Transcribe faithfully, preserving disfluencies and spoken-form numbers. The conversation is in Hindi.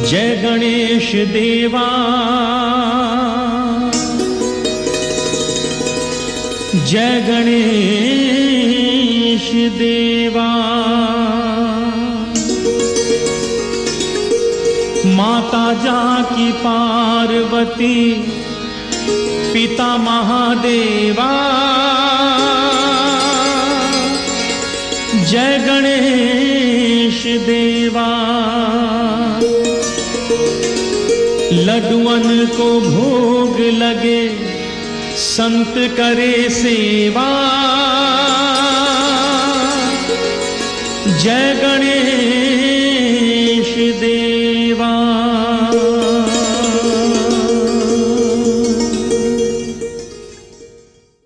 जय गणेश देवा, जय गणेश देवा। माता जाकी पार्वती, पिता महादेवा, जय गणेश देवा। लड्डुअन को भोग लगे, संत करे सेवा,